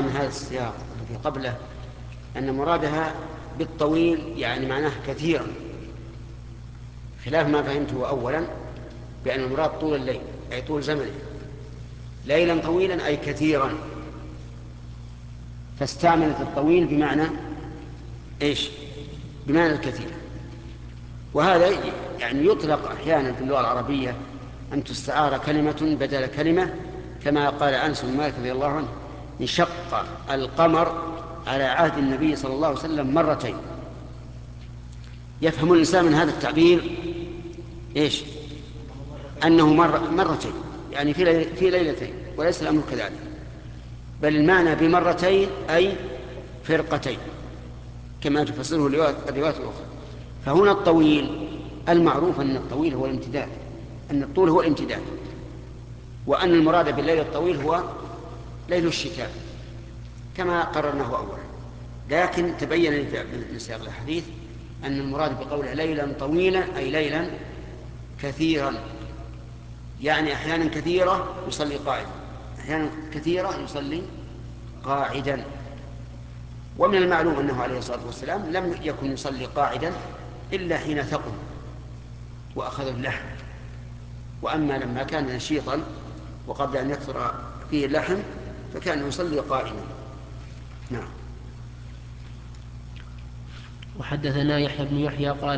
من هذا السياق الذي قبله أن مرادها بالطويل يعني معناه كثيرا، خلاف ما فهمته أولا بأن المراد طول الليل أي طول زمنه، ليلا طويلا أي كثيرا، فاستعملت الطويل بمعنى إيش؟ بمعنى الكثير. وهذا يعني يطلق أحيانا في اللغة العربية أن تستعار كلمة بدل كلمة، كما قال أنس بن مالك رضي الله عنه: انشق القمر على عهد النبي صلى الله عليه وسلم مرتين. يفهم الإنسان من هذا التعبير إيش؟ أنه مرتين، يعني في ليلتين، وليس الأمر كذلك، بل المعنى بمرتين أي فرقتين كما تفسره الروايات الأخرى. فهنا الطويل المعروف أن الطويل هو الامتداد، أن الطول هو الامتداد، وأن المراد بالليل الطويل هو ليل الشتاء كما قررناه أولا. لكن تبين من سياق الحديث أن المراد بقوله ليلا طويلا أي ليلا كثيرا، يعني أحيانا كثيرة يصلي قائدا، أحيانا كثيرة يصلي قاعدا. ومن المعلوم أنه عليه الصلاة والسلام لم يكن يصلي قاعدا إلا حين ثقل وأخذ اللحم، وأما لما كان نشيطا وقبل أن يكثر فيه اللحم فكان يصلي قائما. نعم. وحدثنا يحيى بن يحيى قال